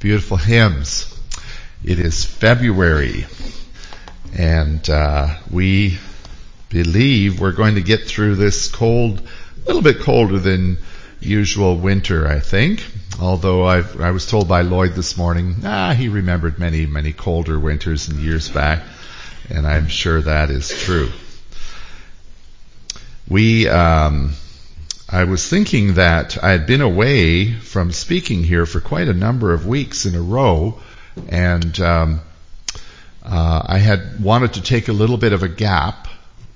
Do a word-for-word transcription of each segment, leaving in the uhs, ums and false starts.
beautiful hymns. It is February, and uh, we believe we're going to get through this cold, a little bit colder than usual winter, I think. Although I've, I was told by Lloyd this morning, ah, he remembered many, many colder winters and years back, and I'm sure that is true. We, um, I was thinking that I had been away from speaking here for quite a number of weeks in a row, and um, uh, I had wanted to take a little bit of a gap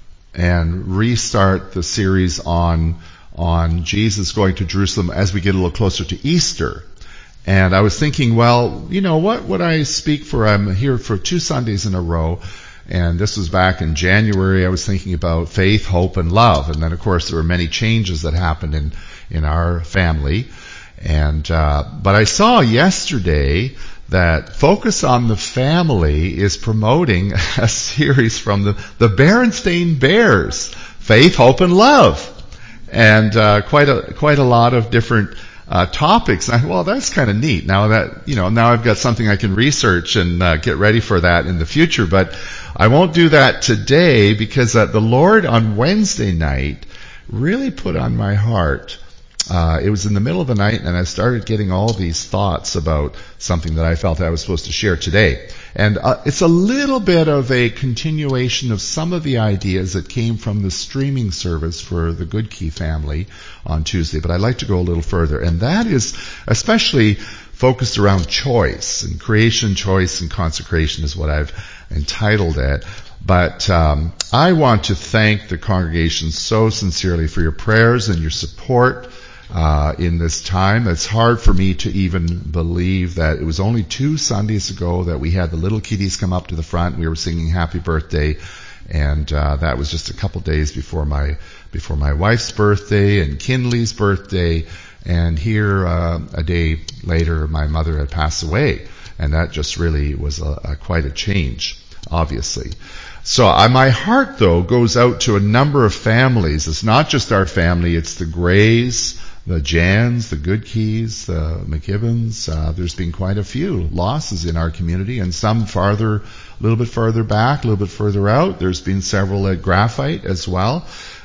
and restart the series on on Jesus going to Jerusalem as we get a little closer to Easter. And I was thinking, well, you know, what would I speak for? I'm here for two Sundays in a row. And this was back in January. I was thinking about faith, hope, and love. And then, of course, there were many changes that happened in, in our family. And, uh, but I saw yesterday that Focus on the Family is promoting a series from the, the Berenstain Bears, Faith, Hope, and Love. And, uh, quite a, quite a lot of different Uh, topics. I, well, that's kind of neat. Now that, you know, now I've got something I can research and uh, get ready for that in the future. But I won't do that today because uh, the Lord on Wednesday night really put on my heart. Uh, it was in the middle of the night and I started getting all these thoughts about something that I felt I was supposed to share today. And uh, it's a little bit of a continuation of some of the ideas that came from the streaming service for the Good Key family on Tuesday, but I'd like to go a little further. And that is especially focused around choice, and creation, choice, and consecration is what I've entitled it. But um, I want to thank the congregation so sincerely for your prayers and your support Uh, in this time. It's hard for me to even believe that it was only two Sundays ago that we had the little kiddies come up to the front. We were singing Happy Birthday, and uh, that was just a couple days before my before my wife's birthday and Kinley's birthday. And here, uh, a day later, my mother had passed away, and that just really was a, a quite a change, obviously. So uh, my heart, though, goes out to a number of families. It's not just our family; it's the Grays, the Jans, the Good Keys, the McKibbins. Uh, there's been quite a few losses in our community, and some farther, a little bit farther back, a little bit further out. There's been several at Graphite as well,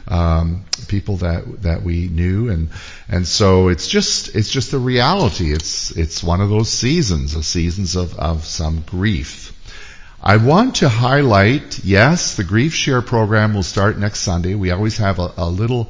um, people that that we knew, and and so it's just it's just a reality. It's it's one of those seasons, of seasons of of some grief. I want to highlight, yes, the Grief Share program will start next Sunday. We always have a, a little.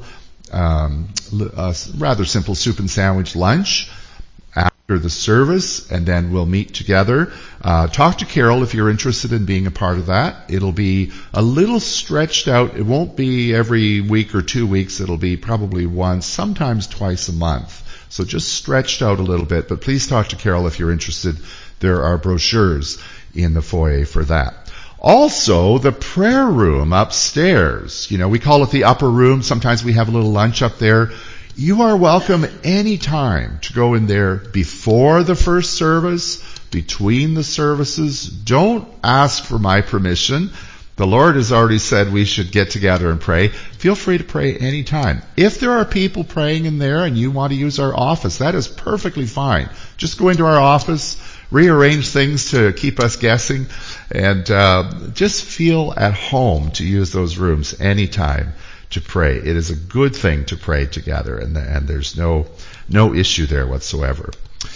Um, a rather simple soup and sandwich lunch after the service, and then we'll meet together. Uh, talk to Carol if you're interested in being a part of that. It'll be a little stretched out. It won't be every week or two weeks. It'll be probably once, sometimes twice a month. So just stretched out a little bit. But please talk to Carol if you're interested. There are brochures in the foyer for that. Also, the prayer room upstairs. You know, we call it the upper room. Sometimes we have a little lunch up there. You are welcome anytime to go in there before the first service, between the services. Don't ask for my permission. The Lord has already said we should get together and pray. Feel free to pray anytime. If there are people praying in there and you want to use our office, that is perfectly fine. Just go into our office, rearrange things to keep us guessing, and uh, just feel at home to use those rooms anytime to pray. It is a good thing to pray together, and, and there's no no issue there whatsoever.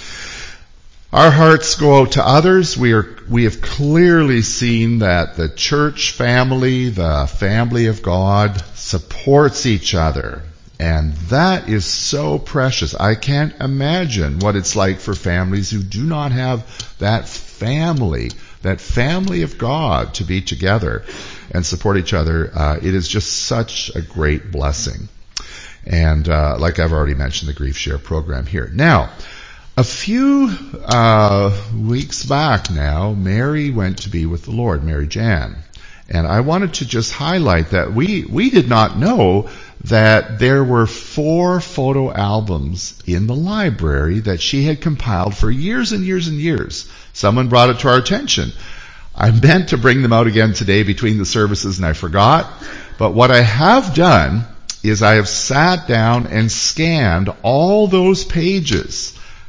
Our hearts go out to others. We are we have clearly seen that the church family, the family of God, supports each other. And that is so precious. I can't imagine what it's like for families who do not have that family, that family of God to be together and support each other. Uh, it is just such a great blessing. And uh, like I've already mentioned, the Grief Share program here. Now, a few uh, weeks back now, Mary went to be with the Lord, Mary Jan. And I wanted to just highlight that we, we did not know that there were four photo albums in the library that she had compiled for years and years and years. Someone brought it to our attention. I meant to bring them out again today between the services and I forgot. But what I have done is I have sat down and scanned all those pages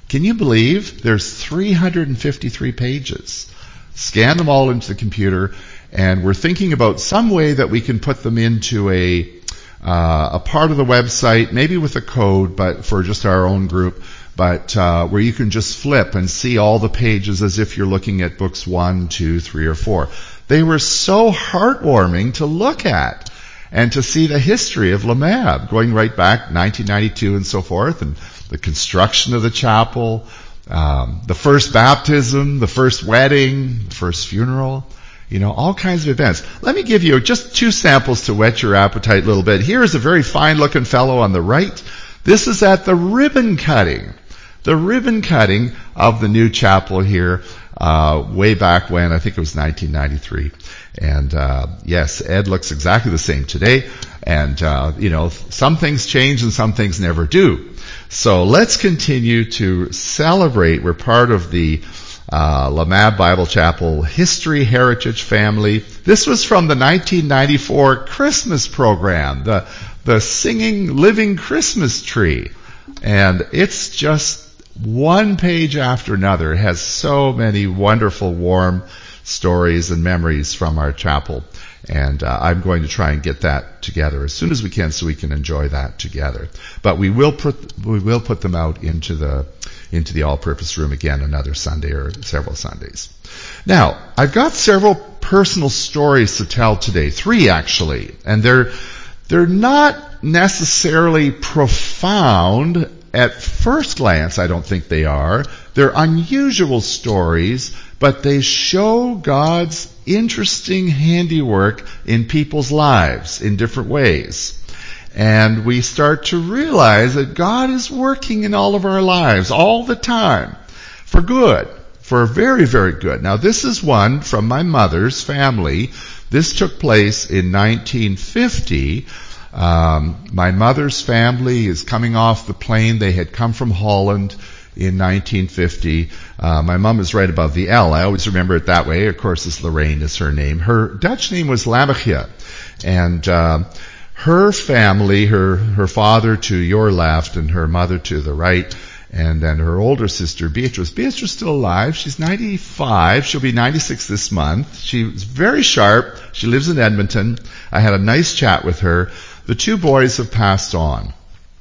Can you believe there's three hundred fifty-three pages? Scan them all into the computer, and we're thinking about some way that we can put them into a uh, a part of the website, maybe with a code, but for just our own group, but uh, where you can just flip and see all the pages as if you're looking at books one, two, three, or four. They were so heartwarming to look at and to see the history of Lamab, going right back nineteen ninety-two and so forth, and the construction of the chapel, um, the first baptism, the first wedding, the first funeral, you know, all kinds of events. Let me give you just two samples to whet your appetite a little bit. Here is a very fine-looking fellow on the right. This is at the ribbon cutting. The ribbon cutting of the new chapel here, uh, way back when, I think it was nineteen ninety-three. And, uh, yes, Ed looks exactly the same today. And, uh, you know, some things change and some things never do. So let's continue to celebrate. We're part of the, uh, Lamab Bible Chapel History Heritage family. This was from the nineteen ninety-four Christmas program, the, the Singing Living Christmas Tree. And it's just one page after another. It has so many wonderful, warm stories and memories from our chapel. And uh, I'm going to try and get that together as soon as we can so we can enjoy that together. But we will put, we will put them out into the, into the all-purpose room again another Sunday or several Sundays. Now, I've got several personal stories to tell today. Three, actually. And they're, they're not necessarily profound at first glance. I don't think they are. They're unusual stories, but they show God's interesting handiwork in people's lives in different ways. And we start to realize that God is working in all of our lives all the time for good, for very, very good. Now, this is one from my mother's family. This took place in nineteen fifty. Um, my mother's family is coming off the plane. They had come from Holland in nineteen fifty. Uh, my mom is right above the L. I always remember it that way. Of course, this Lorraine is her name. Her Dutch name was Lamachia. And uh, her family, her, her father to your left and her mother to the right, and then her older sister, Beatrice. Beatrice is still alive. She's ninety-five. She'll be ninety-six this month. She's very sharp. She lives in Edmonton. I had a nice chat with her. The two boys have passed on.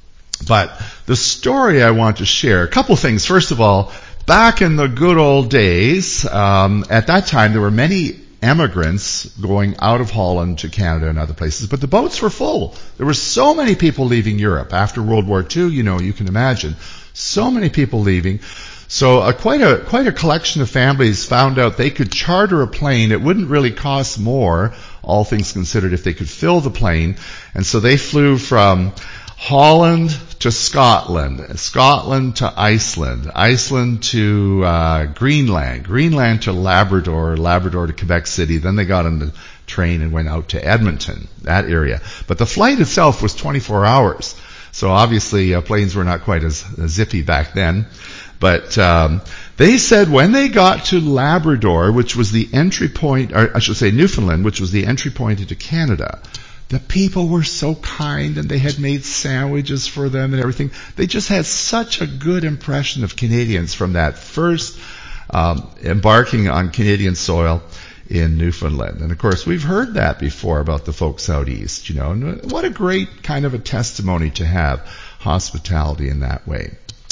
But the story I want to share, a couple things. First of all, back in the good old days, um, at that time there were many emigrants going out of Holland to Canada and other places, but the boats were full. There were so many people leaving Europe. After World War Two, you know, you can imagine. So many people leaving. So uh, quite a quite a collection of families found out they could charter a plane. It wouldn't really cost more, all things considered, if they could fill the plane. And so they flew from Holland to Scotland, Scotland to Iceland, Iceland to uh, Greenland, Greenland to Labrador, Labrador to Quebec City. Then they got on the train and went out to Edmonton, that area. But the flight itself was twenty-four hours. So obviously uh, planes were not quite as, as zippy back then. But um, they said when they got to Labrador, which was the entry point, or I should say Newfoundland, which was the entry point into Canada, the people were so kind and they had made sandwiches for them and everything. They just had such a good impression of Canadians from that first um, embarking on Canadian soil in Newfoundland. And of course, we've heard that before about the folks out east, you know. And what a great kind of a testimony to have hospitality in that way.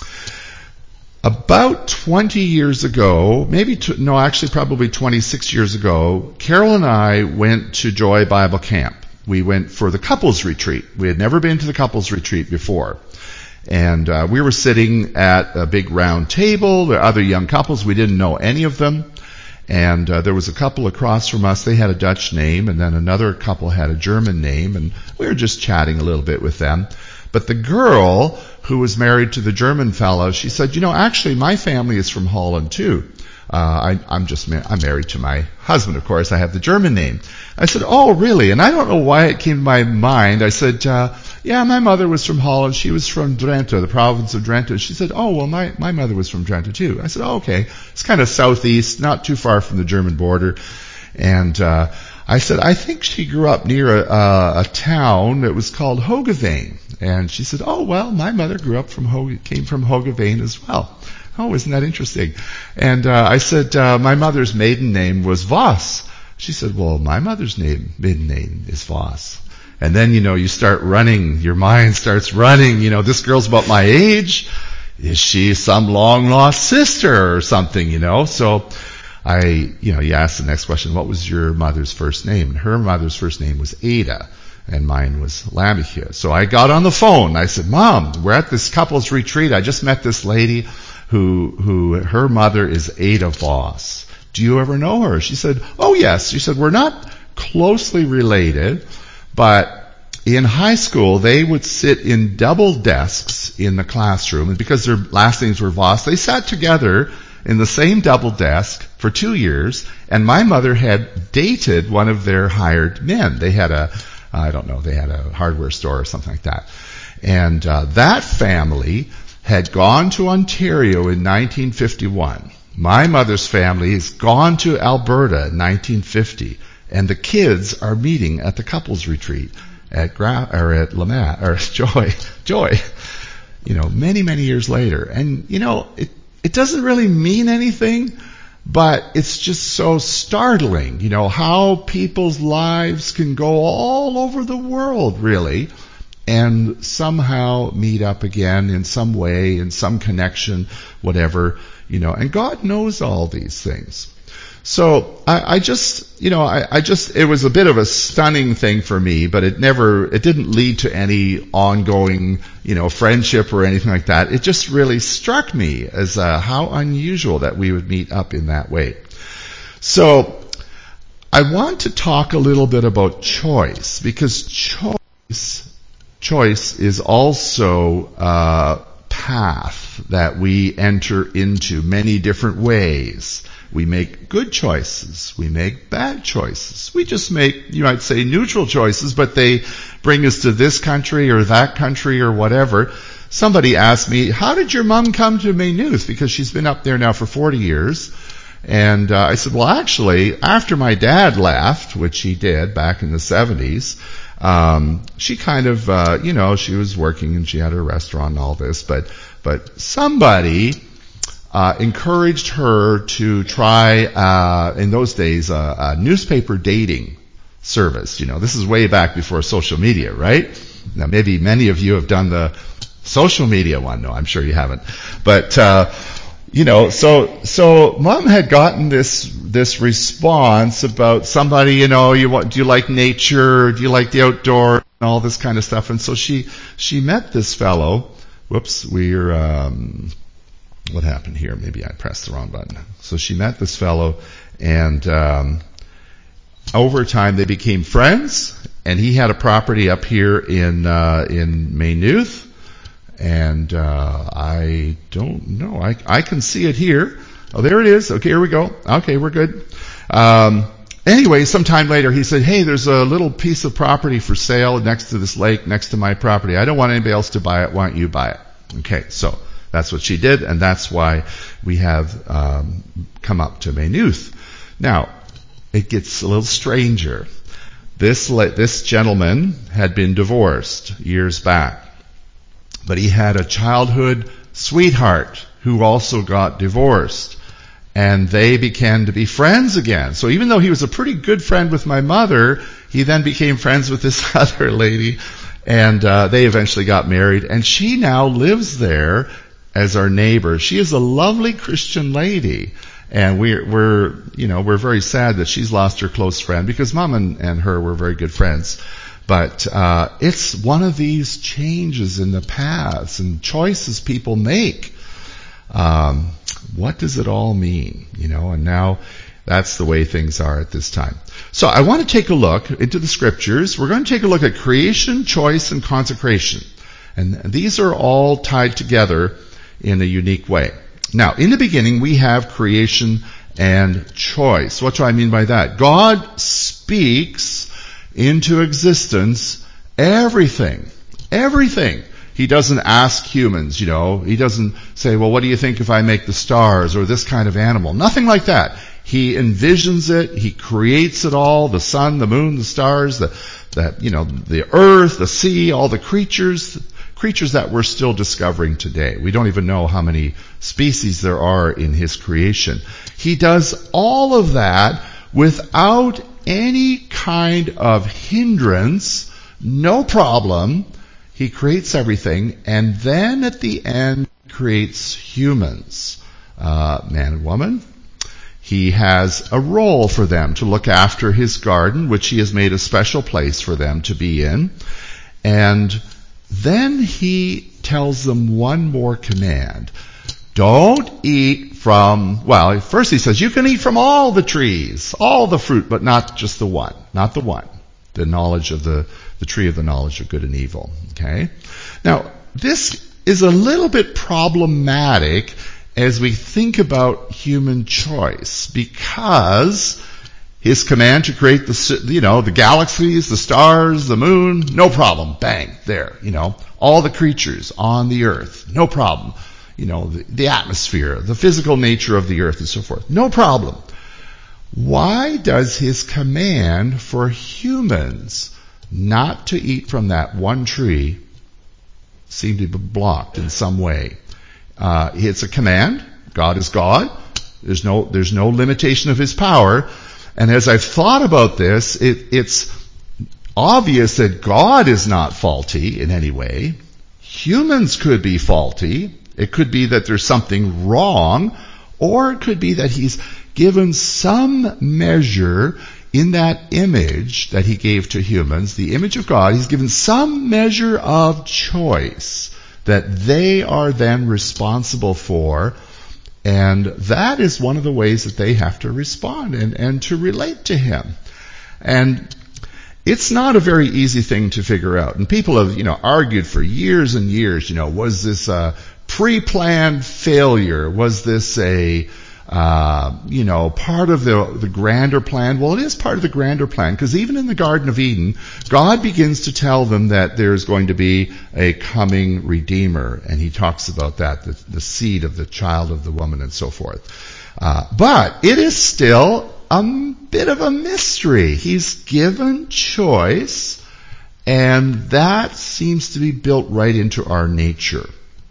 About twenty years ago, maybe, t- no, actually probably twenty-six years ago, Carol and I went to Joy Bible Camp. We went for the couples retreat. We had never been to the couples retreat before. And uh, we were sitting at a big round table. There were other young couples. We didn't know any of them. And uh, there was a couple across from us. They had a Dutch name, and then another couple had a German name. And we were just chatting a little bit with them. But the girl who was married to the German fellow, she said, you know, actually my family is from Holland too. Uh, I, I'm just, ma- I'm married to my husband, of course. I have the German name. I said, oh, really? And I don't know why it came to my mind. I said, uh, yeah, my mother was from Holland. She was from Drenthe, the province of Drenthe. She said, oh, well, my, my mother was from Drenthe too. I said, oh, okay. It's kind of southeast, not too far from the German border. And, uh, I said, I think she grew up near a, a, a town that was called Hogeveen. And she said, oh, well, my mother grew up from Ho- came from Hogeveen as well. Oh, isn't that interesting? And uh, I said, uh, my mother's maiden name was Voss. She said, well, my mother's name, maiden name is Voss. And then, you know, you start running, your mind starts running, you know, this girl's about my age. Is she some long lost sister or something, you know? So I, you know, you ask the next question, what was your mother's first name? And her mother's first name was Ada, and mine was Lamechia. So I got on the phone. I said, Mom, we're at this couples retreat. I just met this lady who, who, her mother is Ada Voss. Do you ever know her? She said, oh yes. She said, we're not closely related, but in high school, they would sit in double desks in the classroom, and because their last names were Voss, they sat together in the same double desk for two years, and my mother had dated one of their hired men. They had a, I don't know, they had a hardware store or something like that. And uh, that family had gone to Ontario in nineteen fifty-one. My mother's family has gone to Alberta in nineteen fifty, and the kids are meeting at the couples retreat at Gra- or at Lamette or Joy, Joy, you know, many many years later. And you know, it it doesn't really mean anything, but it's just so startling, you know, how people's lives can go all over the world, really, and somehow meet up again in some way, in some connection, whatever, you know. And God knows all these things. So I, I just, you know, I, I just, it was a bit of a stunning thing for me, but it never, it didn't lead to any ongoing, you know, friendship or anything like that. It just really struck me as uh, how unusual that we would meet up in that way. So I want to talk a little bit about choice, because choice, choice is also a path that we enter into many different ways. We make good choices. We make bad choices. We just make, you might say, neutral choices, but they bring us to this country or that country or whatever. Somebody asked me, how did your mom come to Maynooth? Because she's been up there now for forty years. And uh, I said, well, actually, after my dad left, which he did back in the seventies, um, she kind of, uh, you know, she was working and she had her restaurant and all this, but, but somebody Uh, encouraged her to try, uh, in those days, uh, a newspaper dating service. You know, this is way back before social media, right? Now, maybe many of you have done the social media one. No, I'm sure you haven't. But, uh, you know, so, so Mom had gotten this, this response about somebody, you know, you want, do you like nature? Do you like the outdoor? And all this kind of stuff. And so she, she met this fellow. Whoops, we're, um, what happened here? Maybe I pressed the wrong button. So she met this fellow, and um, over time they became friends. And he had a property up here in uh, in Maynooth, and uh, I don't know. I I can see it here. Oh, there it is. Okay, here we go. Okay, we're good. Um, anyway, sometime later he said, "Hey, there's a little piece of property for sale next to this lake, next to my property. I don't want anybody else to buy it. Why don't you buy it?" Okay, so that's what she did, and that's why we have um, come up to Maynooth. Now, it gets a little stranger. This this gentleman had been divorced years back, but he had a childhood sweetheart who also got divorced, and they began to be friends again. So even though he was a pretty good friend with my mother, he then became friends with this other lady, and uh, they eventually got married, and she now lives there as our neighbor. She is a lovely Christian lady, and we're, we're, you know, we're very sad that she's lost her close friend, because Mom and, and her were very good friends. But uh, it's one of these changes in the paths and choices people make. Um, what does it all mean? You know, and now that's the way things are at this time. So I want to take a look into the scriptures. We're going to take a look at creation, choice, and consecration. And these are all tied together in a unique way. Now, in the beginning, we have creation and choice. What do I mean by that? God speaks into existence everything. Everything. He doesn't ask humans, you know. He doesn't say, well, what do you think if I make the stars or this kind of animal? Nothing like that. He envisions it. He creates it all. The sun, the moon, the stars, the, the, you know, the earth, the sea, all the creatures. creatures that we're still discovering today. We don't even know how many species there are in his creation. He does all of that without any kind of hindrance, no problem. He creates everything, and then at the end creates humans, uh, man and woman. He has a role for them to look after his garden, which he has made a special place for them to be in. And then he tells them one more command. Don't eat from, well, first he says, you can eat from all the trees, all the fruit, but not just the one, not the one, the knowledge of the, the tree of the knowledge of good and evil. Okay? Now, this is a little bit problematic as we think about human choice, because his command to create the, you know, the galaxies, the stars, the moon, no problem, bang, there, you know, all the creatures on the earth, no problem, you know, the, the atmosphere, the physical nature of the earth and so forth, no problem. Why does his command for humans not to eat from that one tree seem to be blocked in some way? Uh, it's a command. God is God. There's no, there's no limitation of his power. And as I've thought about this, it, it's obvious that God is not faulty in any way. Humans could be faulty. It could be that there's something wrong, or it could be that he's given some measure in that image that he gave to humans, the image of God. He's given some measure of choice that they are then responsible for, and that is one of the ways that they have to respond and, and to relate to him. And it's not a very easy thing to figure out. And people have, you know, argued for years and years, you know, was this a pre-planned failure? Was this a, uh, you know, part of the, the grander plan? Well, it is part of the grander plan, because even in the Garden of Eden, God begins to tell them that there's going to be a coming Redeemer, and he talks about that, the, the seed of the child of the woman and so forth. Uh, but it is still a bit of a mystery. He's given choice, and that seems to be built right into our nature.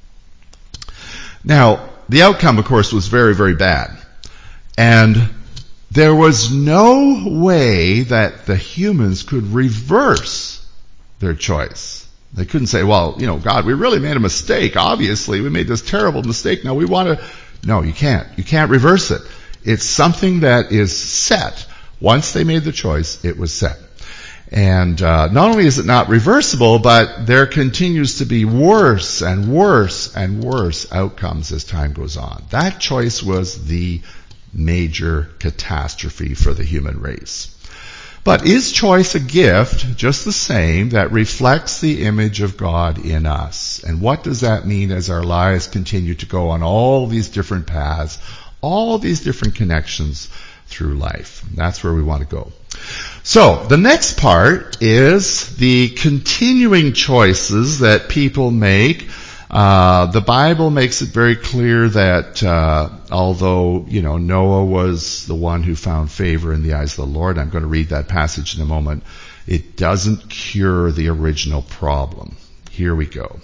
Now, the outcome, of course, was very, very bad. And there was no way that the humans could reverse their choice. They couldn't say, well, you know, God, we really made a mistake. Obviously, we made this terrible mistake. Now we want to... No, you can't. You can't reverse it. It's something that is set. Once they made the choice, it was set. And uh, not only is it not reversible, but there continues to be worse and worse and worse outcomes as time goes on. That choice was the major catastrophe for the human race. But is choice a gift just the same that reflects the image of God in us? And what does that mean as our lives continue to go on all these different paths, all these different connections through life? That's where we want to go. So, the next part is the continuing choices that people make. Uh, the Bible makes it very clear that uh, although, you know, Noah was the one who found favor in the eyes of the Lord, I'm going to read that passage in a moment, it doesn't cure the original problem. Here we go.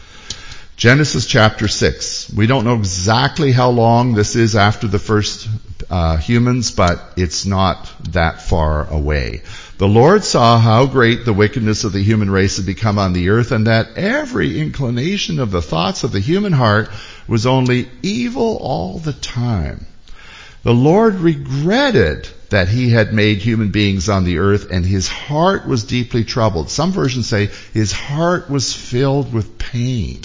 Genesis chapter six. We don't know exactly how long this is after the first uh, humans, but it's not that far away. The Lord saw how great the wickedness of the human race had become on the earth, and that every inclination of the thoughts of the human heart was only evil all the time. The Lord regretted that he had made human beings on the earth, and his heart was deeply troubled. Some versions say his heart was filled with pain.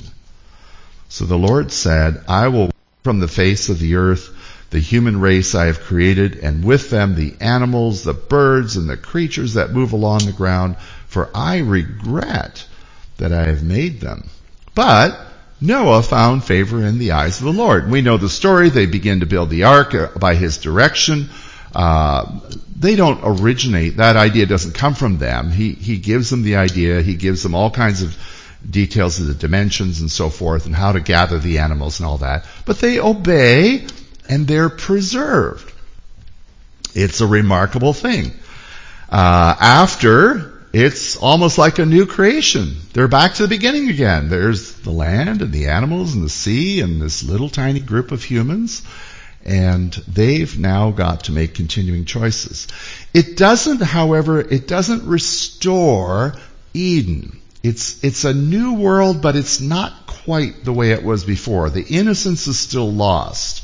So the Lord said, I will wipe from the face of the earth the human race I have created, and with them the animals, the birds, and the creatures that move along the ground, for I regret that I have made them. But Noah found favor in the eyes of the Lord. We know the story. They begin to build the ark by his direction. Uh, they don't originate. That idea doesn't come from them. He, he gives them the idea. He gives them all kinds of details of the dimensions and so forth, and how to gather the animals and all that. But they obey, and they're preserved. It's a remarkable thing. Uh, after It's almost like a new creation. They're back to the beginning again. There's the land and the animals and the sea and this little tiny group of humans. And they've now got to make continuing choices. It doesn't, however, it doesn't restore Eden. It's, it's a new world, but it's not quite the way it was before. The innocence is still lost.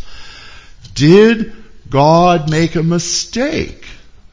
Did God make a mistake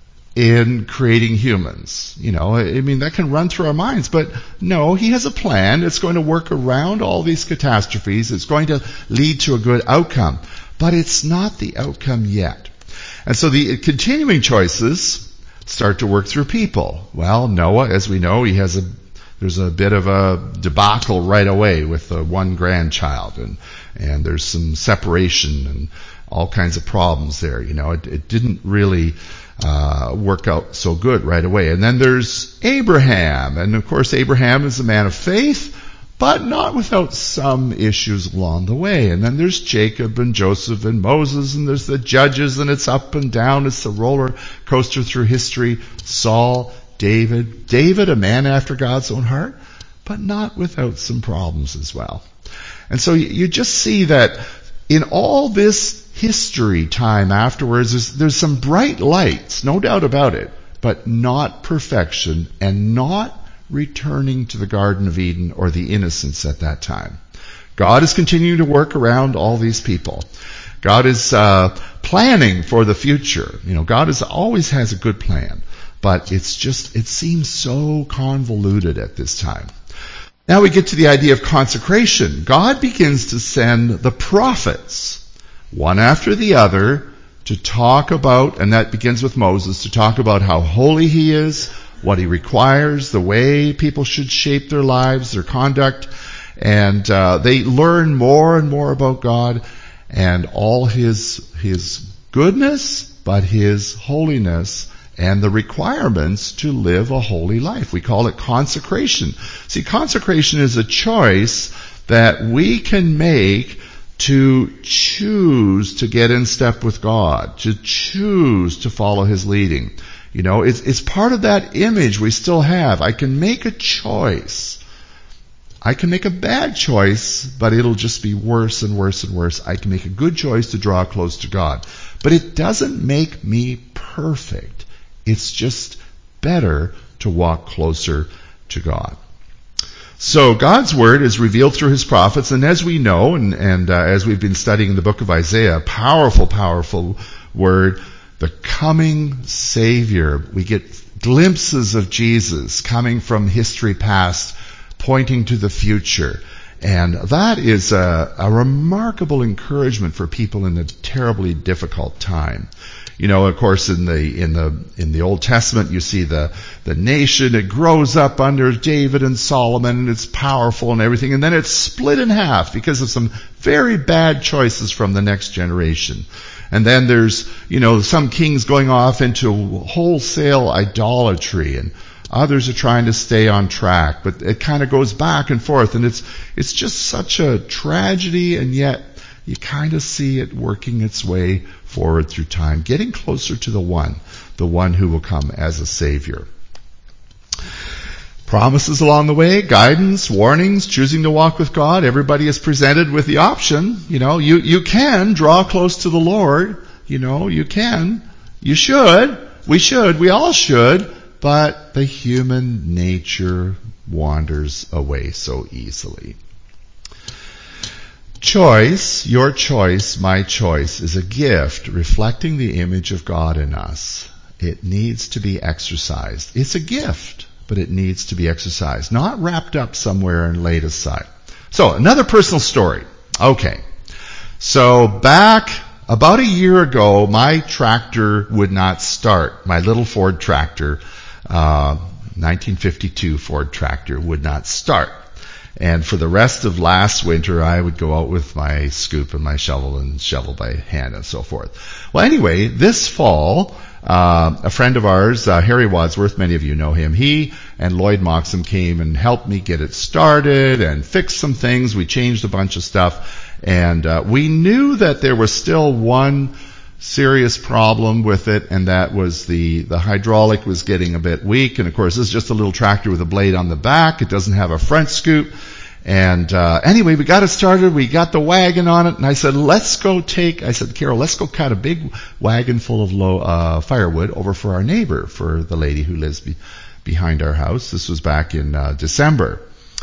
in creating humans? You know, I mean, that can run through our minds, but no, he has a plan. It's going to work around all these catastrophes. It's going to lead to a good outcome, but it's not the outcome yet. And so the continuing choices start to work through people. Well, Noah, as we know, he has a, there's a bit of a debacle right away with the one grandchild, and, and there's some separation and all kinds of problems there. You know, it, it didn't really Uh, work out so good right away. And then there's Abraham. And of course, Abraham is a man of faith, but not without some issues along the way. And then there's Jacob and Joseph and Moses, and there's the judges, and it's up and down. It's a roller coaster through history. Saul, David. David, a man after God's own heart, but not without some problems as well. And so you, you just see that in all this history time afterwards, there's, there's some bright lights, no doubt about it, but not perfection and not returning to the Garden of Eden or the innocence at that time. God is continuing to work around all these people. God is uh, planning for the future. You know, God is always has a good plan, but it's just, it seems so convoluted at this time. Now we get to the idea of consecration. God begins to send the prophets, one after the other, to talk about, and that begins with Moses, to talk about how holy he is, what he requires, the way people should shape their lives, their conduct, and uh, they learn more and more about God and all his his goodness, but his holiness and the requirements to live a holy life. We call it consecration. See, consecration is a choice that we can make to choose to get in step with God, to choose to follow his leading. You know, it's, it's part of that image we still have. I can make a choice. I can make a bad choice, but it'll just be worse and worse and worse. I can make a good choice to draw close to God. But it doesn't make me perfect. It's just better to walk closer to God. So God's word is revealed through his prophets, and as we know, and, and uh, as we've been studying the book of Isaiah, powerful, powerful word, the coming Savior. We get glimpses of Jesus coming from history past, pointing to the future. And that is a, a remarkable encouragement for people in a terribly difficult time. You know, of course, in the in the in the Old Testament, you see the the nation. It grows up under David and Solomon, and it's powerful and everything, and then it's split in half because of some very bad choices from the next generation. And then there's, you know, some kings going off into wholesale idolatry, and others are trying to stay on track. But it kind of goes back and forth, and it's it's just such a tragedy, and yet you kind of see it working its way forward through time, getting closer to the one, the one who will come as a Savior. Promises along the way, guidance, warnings, choosing to walk with God. Everybody is presented with the option. You know, you, you can draw close to the Lord. You know, you can. You should. We should. We all should. But the human nature wanders away so easily. Choice, your choice, my choice, is a gift reflecting the image of God in us. It needs to be exercised. It's a gift, but it needs to be exercised, not wrapped up somewhere and laid aside. So, another personal story. Okay. So, back about a year ago, my tractor would not start. My little Ford tractor, uh, nineteen fifty-two Ford tractor, would not start. And for the rest of last winter, I would go out with my scoop and my shovel and shovel by hand and so forth. Well, anyway, this fall, uh, a friend of ours, uh, Harry Wadsworth, many of you know him, he and Lloyd Moxham came and helped me get it started and fix some things. We changed a bunch of stuff. And uh, we knew that there was still one serious problem with it, and that was the, the hydraulic was getting a bit weak. And of course, this is just a little tractor with a blade on the back. It doesn't have a front scoop. And uh, anyway, we got it started. We got the wagon on it, and I said, let's go take, I said, Carol, let's go cut a big wagon full of low, uh, firewood over for our neighbor, for the lady who lives be, behind our house. This was back in uh, December.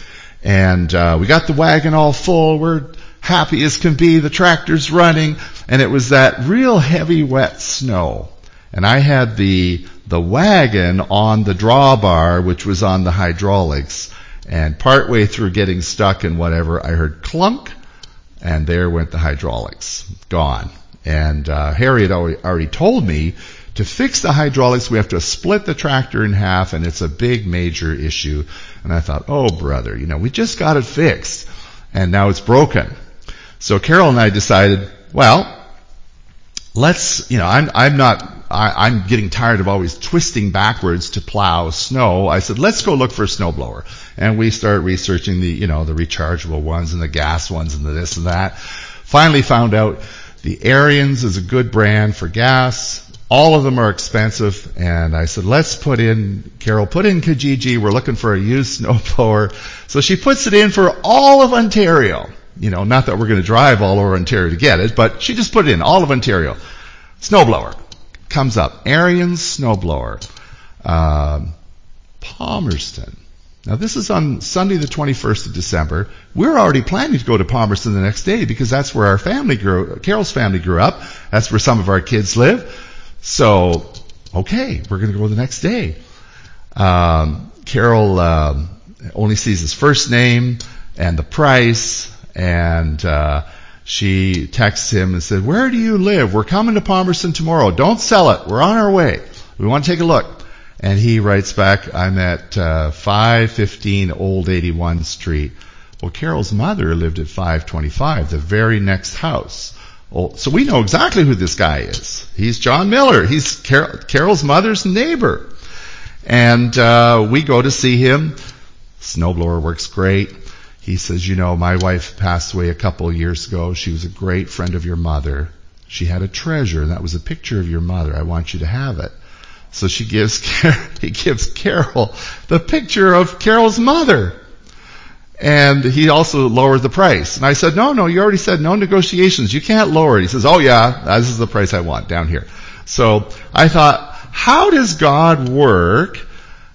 And uh, we got the wagon all full. We're happy as can be. The tractor's running, and it was that real heavy, wet snow. And I had the the wagon on the drawbar, which was on the hydraulics. And partway through getting stuck and whatever, I heard clunk, and there went the hydraulics. Gone. And uh, Harry had already, already told me to fix the hydraulics, we have to split the tractor in half, and it's a big, major issue. And I thought, oh, brother, you know, we just got it fixed, and now it's broken. So Carol and I decided, well, let's, you know, I'm, I'm not, I, I'm getting tired of always twisting backwards to plow snow. I said, let's go look for a snowblower. And we started researching the, you know, the rechargeable ones and the gas ones and the this and that. Finally found out the Ariens is a good brand for gas. All of them are expensive. And I said, let's put in, Carol, put in Kijiji. We're looking for a used snowblower. So she puts it in for all of Ontario. You know, not that we're going to drive all over Ontario to get it, but she just put it in, all of Ontario. Snowblower. Comes up. Ariens snowblower. Um, Palmerston. Now this is on Sunday the twenty-first of December. We're already planning to go to Palmerston the next day because that's where our family grew, Carol's family grew up. That's where some of our kids live. So, okay, we're going to go the next day. Um, Carol um, only sees his first name and the price, and uh, she texts him and said, where do you live? We're coming to Palmerston tomorrow. Don't sell it. We're on our way. We want to take a look. And he writes back, I'm at uh, five fifteen Old eighty-one Street. Well, Carol's mother lived at five twenty-five, the very next house. Well, so we know exactly who this guy is. He's John Miller. He's Carol, Carol's mother's neighbor. And uh, we go to see him. Snowblower works great. He says, you know, my wife passed away a couple of years ago. She was a great friend of your mother. She had a treasure, and that was a picture of your mother. I want you to have it. So she gives, he gives Carol the picture of Carol's mother. And he also lowered the price. And I said, no, no, you already said no negotiations. You can't lower it. He says, oh yeah, this is the price I want down here. So I thought, how does God work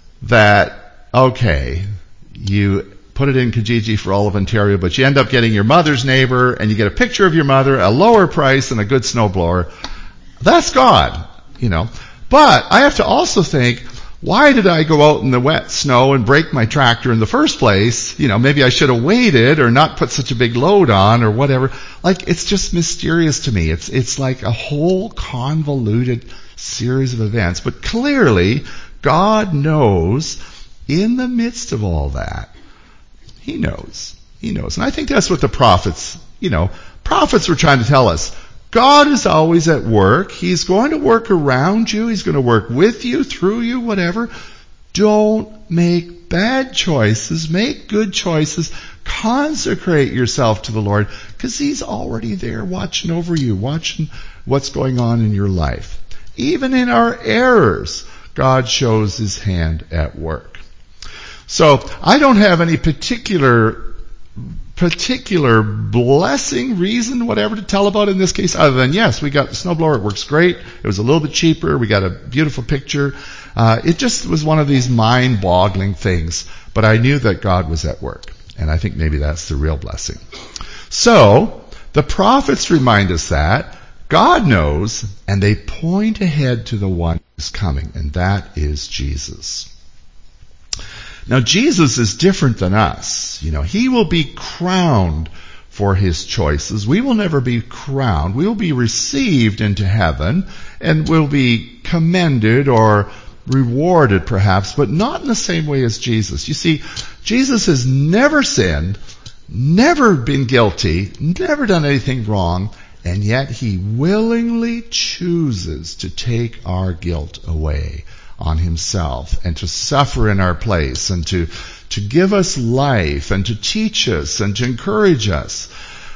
that, okay, you put it in Kijiji for all of Ontario, but you end up getting your mother's neighbor, and you get a picture of your mother, a lower price, and a good snowblower. That's God, you know. But I have to also think, why did I go out in the wet snow and break my tractor in the first place? You know, maybe I should have waited or not put such a big load on or whatever. Like, it's just mysterious to me. It's, it's like a whole convoluted series of events. But clearly, God knows in the midst of all that. He knows. He knows. And I think that's what the prophets, you know, prophets were trying to tell us. God is always at work. He's going to work around you. He's going to work with you, through you, whatever. Don't make bad choices. Make good choices. Consecrate yourself to the Lord, because He's already there watching over you, watching what's going on in your life. Even in our errors, God shows His hand at work. So I don't have any particular particular blessing, reason, whatever to tell about in this case, other than, yes, we got the snowblower, it works great, it was a little bit cheaper, we got a beautiful picture. Uh, it just was one of these mind-boggling things, but I knew that God was at work, and I think maybe that's the real blessing. So, the prophets remind us that God knows, and they point ahead to the one who's coming, and that is Jesus. Now, Jesus is different than us. You know, He will be crowned for His choices. We will never be crowned. We will be received into heaven and will be commended or rewarded perhaps, but not in the same way as Jesus. You see, Jesus has never sinned, never been guilty, never done anything wrong, and yet He willingly chooses to take our guilt away on Himself and to suffer in our place and to, to give us life and to teach us and to encourage us.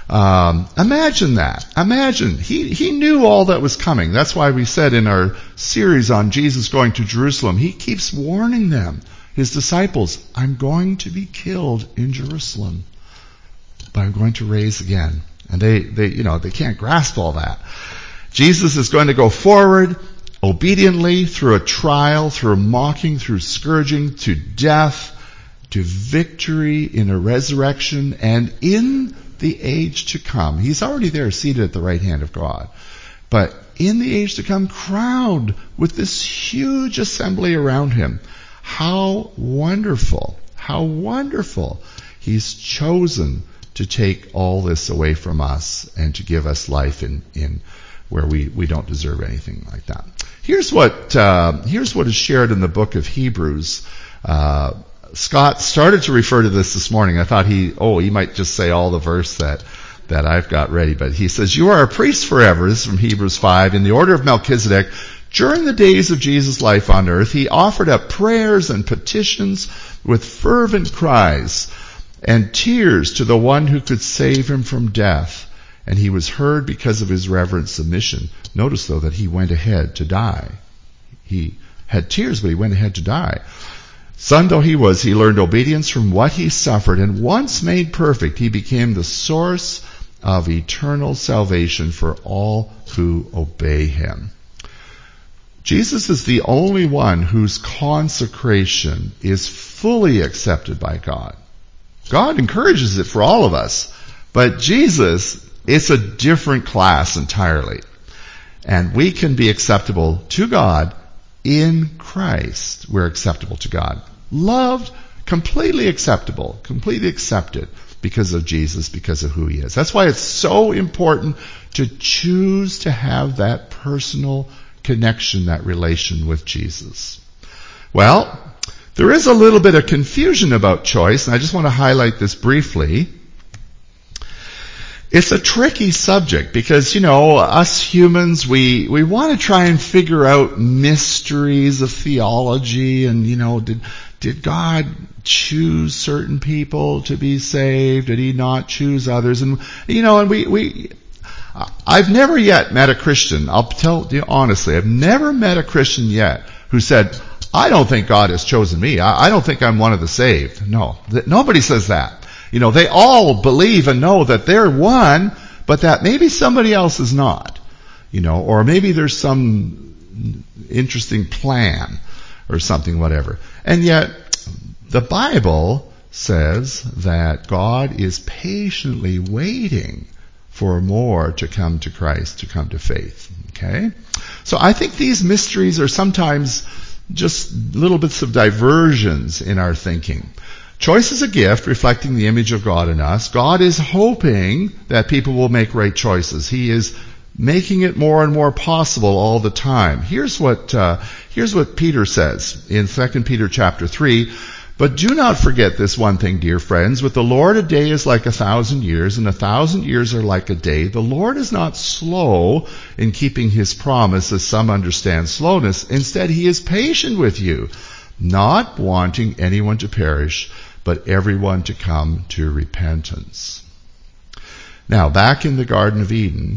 Um, imagine that. Imagine. He, he knew all that was coming. That's why we said in our series on Jesus going to Jerusalem, he keeps warning them, his disciples, I'm going to be killed in Jerusalem, but I'm going to raise again. And they, they, you know, they can't grasp all that. Jesus is going to go forward obediently through a trial, through a mocking, through scourging, to death, to victory in a resurrection, and in the age to come. He's already there seated at the right hand of God. But in the age to come, crowned with this huge assembly around him. How wonderful, how wonderful. He's chosen to take all this away from us and to give us life in, in where we, we don't deserve anything like that. Here's what, uh, here's what is shared in the book of Hebrews. Uh, Scott started to refer to this this morning. I thought he, oh, he might just say all the verse that, that I've got ready. But he says, you are a priest forever. This is from Hebrews five. In the order of Melchizedek, during the days of Jesus' life on earth, he offered up prayers and petitions with fervent cries and tears to the one who could save him from death. And he was heard because of his reverent submission. Notice, though, that he went ahead to die. He had tears, but he went ahead to die. Son though he was, he learned obedience from what he suffered, and once made perfect, he became the source of eternal salvation for all who obey him. Jesus is the only one whose consecration is fully accepted by God. God encourages it for all of us, but Jesus, it's a different class entirely. And we can be acceptable to God in Christ. We're acceptable to God. Loved, completely acceptable, completely accepted because of Jesus, because of who he is. That's why it's so important to choose to have that personal connection, that relation with Jesus. Well, there is a little bit of confusion about choice, and I just want to highlight this briefly. It's a tricky subject because, you know, us humans, we, we want to try and figure out mysteries of theology and, you know, did, did God choose certain people to be saved? Did he not choose others? And, you know, and we, we, I've never yet met a Christian, I'll tell you honestly, I've never met a Christian yet who said, I don't think God has chosen me. I, I don't think I'm one of the saved. No, th- nobody says that. You know, they all believe and know that they're one, but that maybe somebody else is not. You know, or maybe there's some interesting plan or something, whatever. And yet, the Bible says that God is patiently waiting for more to come to Christ, to come to faith. Okay? So I think these mysteries are sometimes just little bits of diversions in our thinking. Choice is a gift reflecting the image of God in us. God is hoping that people will make right choices. He is making it more and more possible all the time. Here's what uh, here's what Peter says in Second Peter chapter three. But do not forget this one thing, dear friends. With the Lord, a day is like a thousand years, and a thousand years are like a day. The Lord is not slow in keeping his promise, as some understand slowness. Instead, he is patient with you, not wanting anyone to perish, but everyone to come to repentance. Now, back in the Garden of Eden,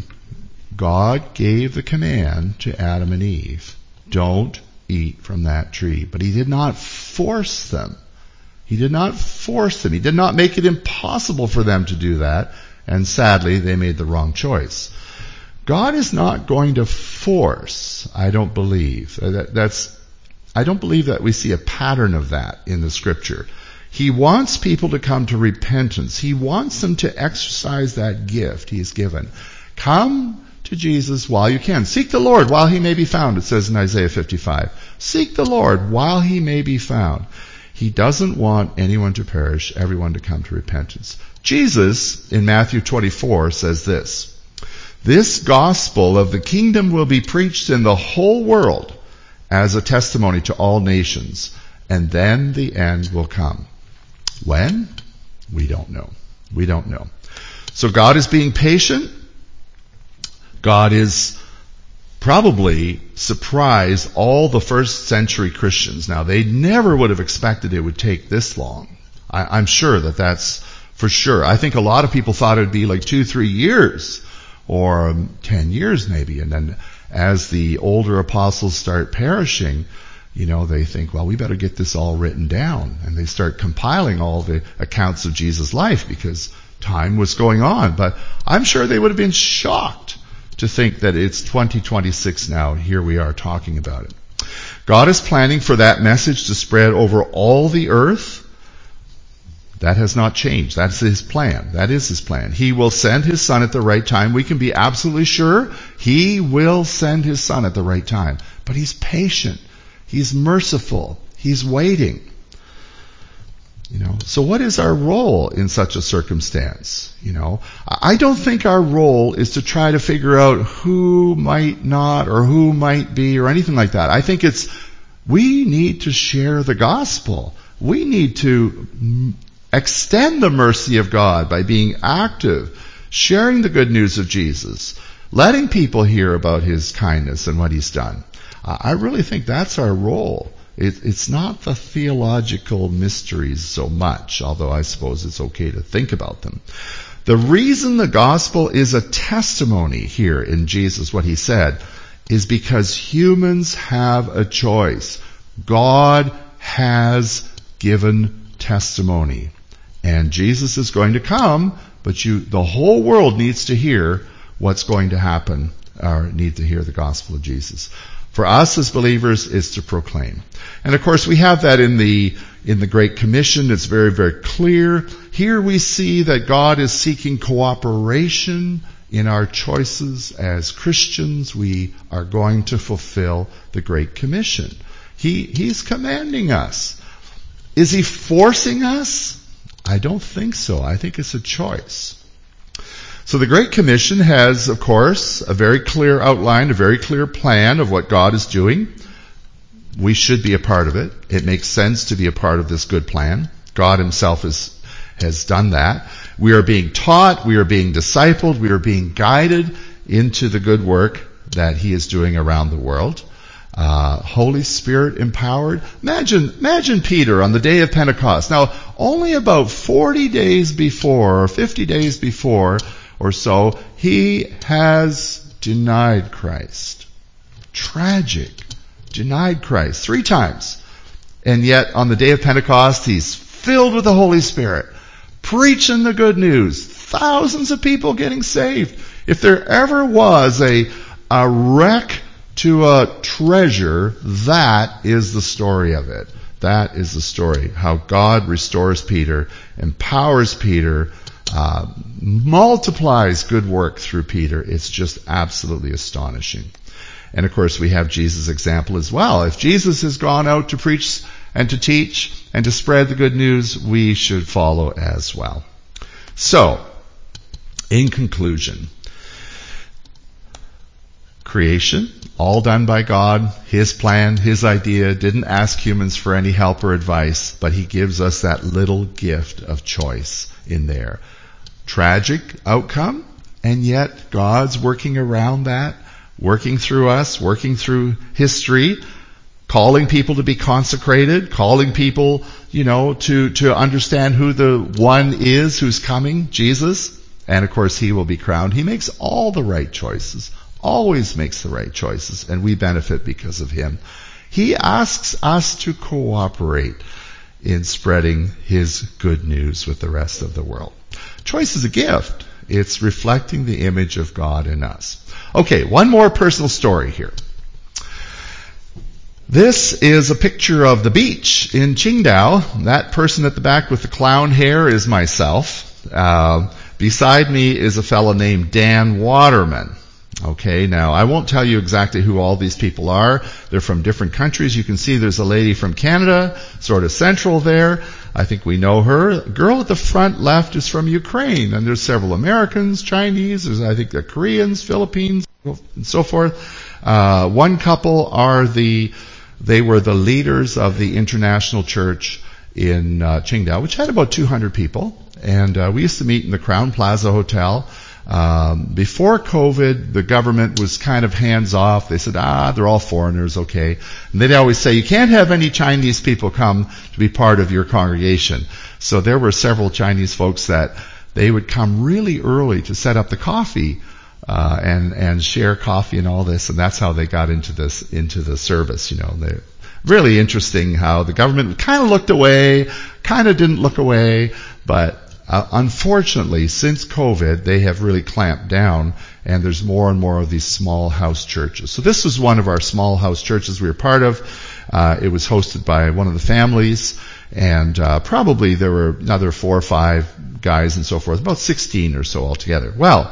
God gave the command to Adam and Eve, don't eat from that tree. But he did not force them. He did not force them. He did not make it impossible for them to do that. And sadly, they made the wrong choice. God is not going to force, I don't believe. That, that's, I don't believe that we see a pattern of that in the scripture. He wants people to come to repentance. He wants them to exercise that gift he has given. Come to Jesus while you can. Seek the Lord while he may be found, it says in Isaiah fifty-five. Seek the Lord while he may be found. He doesn't want anyone to perish, everyone to come to repentance. Jesus, in Matthew twenty-four, says this, this gospel of the kingdom will be preached in the whole world as a testimony to all nations, and then the end will come. When? We don't know. We don't know. So God is being patient. God is probably surprised all the first century Christians. Now, they never would have expected it would take this long. I, I'm sure that that's for sure. I think a lot of people thought it would be like two, three years or um, ten years maybe. And then as the older apostles start perishing, you know, they think, well, we better get this all written down. And they start compiling all the accounts of Jesus' life because time was going on. But I'm sure they would have been shocked to think that it's twenty twenty-six now. Here we are talking about it. God is planning for that message to spread over all the earth. That has not changed. That's his plan. That is his plan. He will send his son at the right time. We can be absolutely sure he will send his son at the right time. But he's patient. He's merciful. He's waiting. You know, so what is our role in such a circumstance? You know, I don't think our role is to try to figure out who might not or who might be or anything like that. I think it's, we need to share the gospel. We need to extend the mercy of God by being active, sharing the good news of Jesus, letting people hear about his kindness and what he's done. I really think that's our role. It, it's not the theological mysteries so much, although I suppose it's okay to think about them. The reason the gospel is a testimony here in Jesus, what he said, is because humans have a choice. God has given testimony. And Jesus is going to come, but you, the whole world needs to hear what's going to happen, or need to hear the gospel of Jesus. For us as believers is to proclaim. And of course we have that in the, in the Great Commission. It's very, very clear. Here we see that God is seeking cooperation in our choices as Christians. We are going to fulfill the Great Commission. He, he's commanding us. Is he forcing us? I don't think so. I think it's a choice. So the Great Commission has, of course, a very clear outline, a very clear plan of what God is doing. We should be a part of it. It makes sense to be a part of this good plan. God himself is, has done that. We are being taught, we are being discipled, we are being guided into the good work that he is doing around the world. Uh, Holy Spirit empowered. Imagine, imagine Peter on the day of Pentecost. Now, only about forty days before, or fifty days before, or so, he has denied Christ. Tragic. Denied Christ three times. And yet on the day of Pentecost, he's filled with the Holy Spirit, preaching the good news. Thousands of people getting saved. If there ever was a, a wreck to a treasure, that is the story of it. That is the story. How God restores Peter, empowers Peter, Uh, multiplies good work through Peter. It's just absolutely astonishing. And of course we have Jesus' example as well. If Jesus has gone out to preach and to teach and to spread the good news, we should follow as well. So, in conclusion, creation, all done by God, his plan, his idea, didn't ask humans for any help or advice, but he gives us that little gift of choice in there. Tragic outcome, and yet God's working around that, working through us, working through history, calling people to be consecrated, calling people, you know, to, to understand who the one is who's coming, Jesus. And of course he will be crowned. He makes all the right choices, always makes the right choices, and we benefit because of him. He asks us to cooperate in spreading his good news with the rest of the world. Choice is a gift. It's reflecting the image of God in us. Okay, one more personal story here. This is a picture of the beach in Qingdao. That person at the back with the clown hair is myself. Uh, beside me is a fellow named Dan Waterman. Okay, now I won't tell you exactly who all these people are. They're from different countries. You can see there's a lady from Canada, sort of central there. I think we know her. The girl at the front left is from Ukraine, and there's several Americans, Chinese, there's I think the Koreans, Philippines, and so forth. Uh, one couple are the, they were the leaders of the International Church in uh, Qingdao, which had about two hundred people. And uh, we used to meet in the Crown Plaza Hotel. Um, before COVID, the government was kind of hands off. They said, ah, they're all foreigners, okay. And they'd always say, you can't have any Chinese people come to be part of your congregation. So there were several Chinese folks that they would come really early to set up the coffee, uh, and, and share coffee and all this. And that's how they got into this, into the service, you know. They're really interesting how the government kind of looked away, kind of didn't look away, but Uh, unfortunately, since COVID, they have really clamped down, and there's more and more of these small house churches. So this was one of our small house churches we were part of. Uh, it was hosted by one of the families, and uh, probably there were another four or five guys and so forth, about sixteen or so altogether. Well,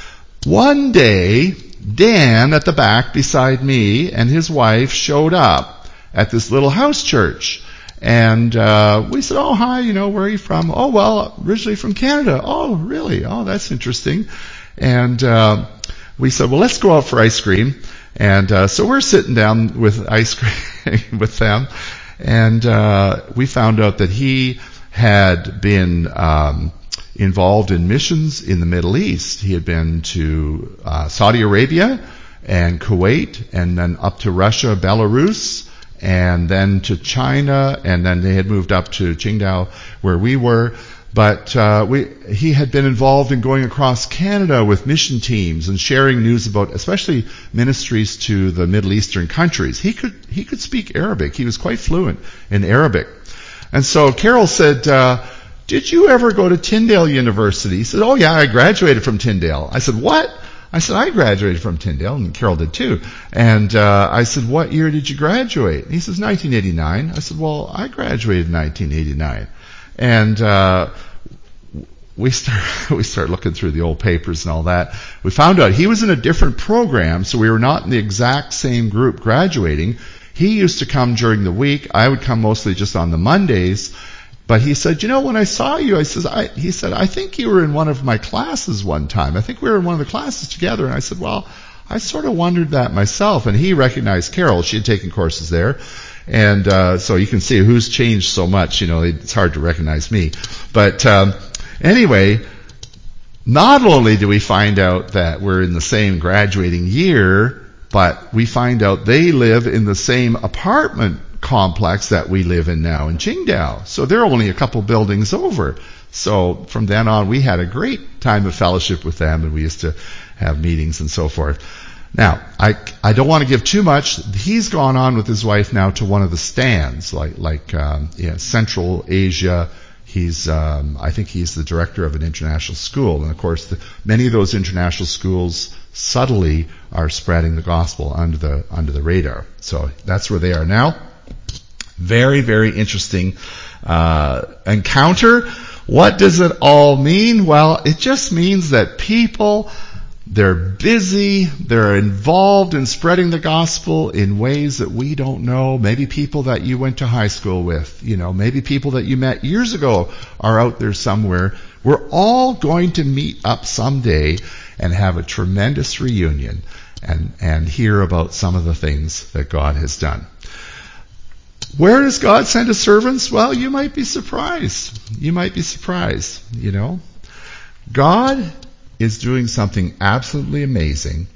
one day, Dan at the back beside me and his wife showed up at this little house church. And uh we said, oh, hi, you know, where are you from? Oh, well, originally from Canada. Oh, really? Oh, that's interesting. And uh we said, well, let's go out for ice cream. And uh so we're sitting down with ice cream with them. And uh we found out that he had been um involved in missions in the Middle East. He had been to uh Saudi Arabia and Kuwait, and then up to Russia, Belarus, and then to China, and then they had moved up to Qingdao, where we were. But uh, we, he had been involved in going across Canada with mission teams and sharing news about, especially ministries to the Middle Eastern countries. He could he could speak Arabic. He was quite fluent in Arabic. And so Carol said, uh, "Did you ever go to Tyndale University?" He said, "Oh yeah, I graduated from Tyndale." I said, "What?" I said, I graduated from Tyndale, and Carol did too. And uh, I said, what year did you graduate? And he says, nineteen eighty-nine. I said, well, I graduated in nineteen eighty-nine. And uh, we start we start looking through the old papers and all that. We found out he was in a different program, so we were not in the exact same group graduating. He used to come during the week. I would come mostly just on the Mondays. But he said, you know, when I saw you, I says, I, he said, I think you were in one of my classes one time. I think we were in one of the classes together. And I said, well, I sort of wondered that myself. And he recognized Carol. She had taken courses there. And, uh, so you can see who's changed so much. You know, it's hard to recognize me. But, um, anyway, not only do we find out that we're in the same graduating year, but we find out they live in the same apartment complex that we live in now in Qingdao. So they're only a couple buildings over. So from then on, we had a great time of fellowship with them, and we used to have meetings and so forth. Now, I, I don't want to give too much. He's gone on with his wife now to one of the stands, like, like, um, yeah, Central Asia. He's, um, I think he's the director of an international school. And of course, the, many of those international schools subtly are spreading the gospel under the, under the radar. So that's where they are now. Very, very interesting uh encounter. What does it all mean? Well, it just means that people, they're busy, they're involved in spreading the gospel in ways that we don't know. Maybe people that you went to high school with, you know, maybe people that you met years ago are out there somewhere. We're all going to meet up someday and have a tremendous reunion and, and hear about some of the things that God has done. Where does God send his servants? Well, you might be surprised. You might be surprised, you know. God is doing something absolutely amazing.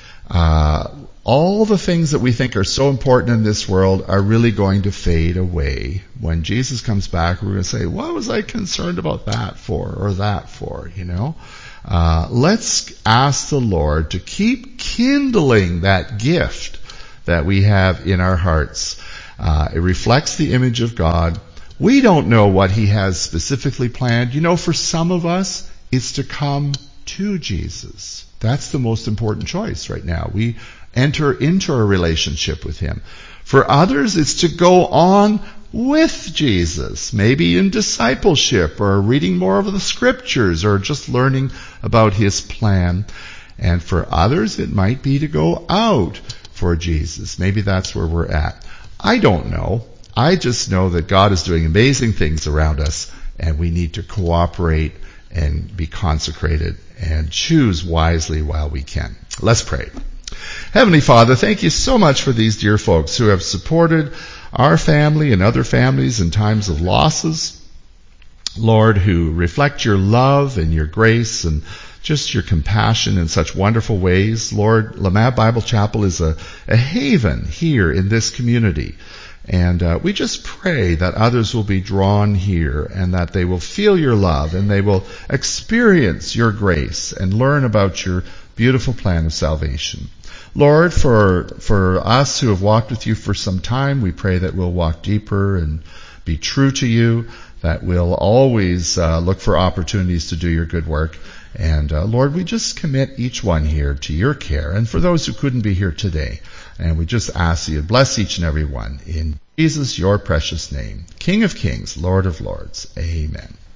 Uh, all the things that we think are so important in this world are really going to fade away. When Jesus comes back, we're going to say, what was I concerned about that for or that for, you know? Uh, let's ask the Lord to keep kindling that gift that we have in our hearts. Uh, it reflects the image of God. We don't know what he has specifically planned. You know, for some of us, it's to come to Jesus. That's the most important choice right now. We enter into a relationship with him. For others, it's to go on with Jesus, maybe in discipleship or reading more of the scriptures or just learning about his plan. And for others, it might be to go out for Jesus. Maybe that's where we're at. I don't know. I just know that God is doing amazing things around us, and we need to cooperate and be consecrated and choose wisely while we can. Let's pray. Heavenly Father, thank you so much for these dear folks who have supported our family and other families in times of losses. Lord, who reflect your love and your grace and just your compassion in such wonderful ways. Lord, Lamab Bible Chapel is a, a haven here in this community. And uh, we just pray that others will be drawn here and that they will feel your love and they will experience your grace and learn about your beautiful plan of salvation. Lord, for for us who have walked with you for some time, we pray that we'll walk deeper and be true to you, that we'll always uh, look for opportunities to do your good work. And uh, Lord, we just commit each one here to your care. And for those who couldn't be here today, and we just ask you to bless each and every one in Jesus, your precious name, King of Kings, Lord of Lords. Amen.